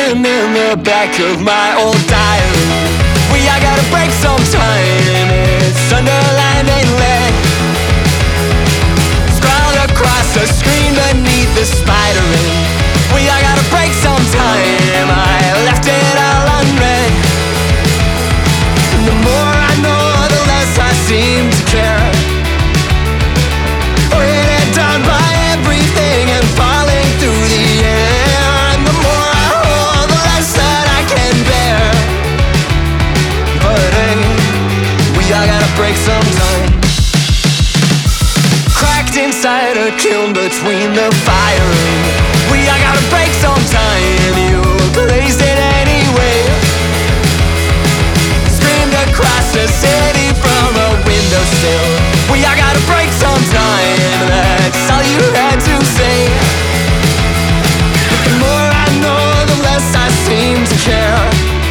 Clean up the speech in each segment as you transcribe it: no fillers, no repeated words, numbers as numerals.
Written in the back of my old diary. I gotta break sometime. It's underlined and red, scrawled across the screen beneath the spider ring. I gotta break sometime. I left it all unread. And the more I know, the less I seem to care. Weighted down by everything and falling through the air. And the more I hold, the less that I can bear. But hey, I gotta break sometime. Cracked inside a kiln between the firing. I gotta break sometime. You glazed it anyway. Screamed across the city from a windowsill. I gotta break sometime. That's all you had to say. But the more I know, the less I seem to care.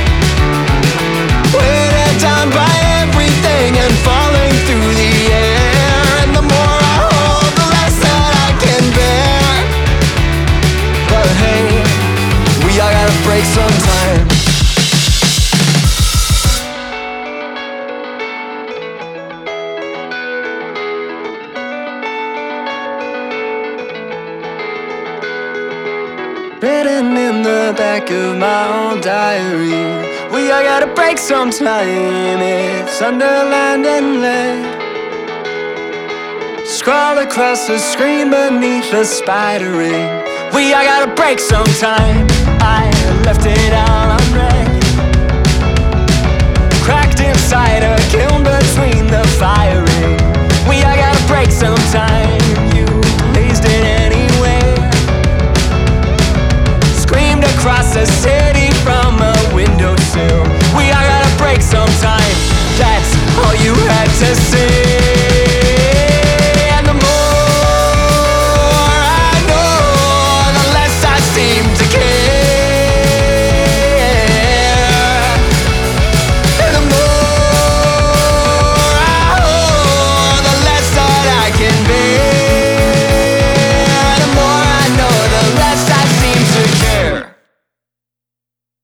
Weighted down by everything and falling through the air. And the more I hold, the less that I can bear. But hey, I gotta break sometime. Written in the back of my old diary. I gotta break sometime. It's underlined and red, scrawled across the screen beneath the spider ring. I gotta break sometime. I left it all unread. Cracked inside a kiln between the firing. I gotta break sometime. You blazed it anyway. Screamed across the city from a windowsill. I gotta break sometime. That's all you had to say.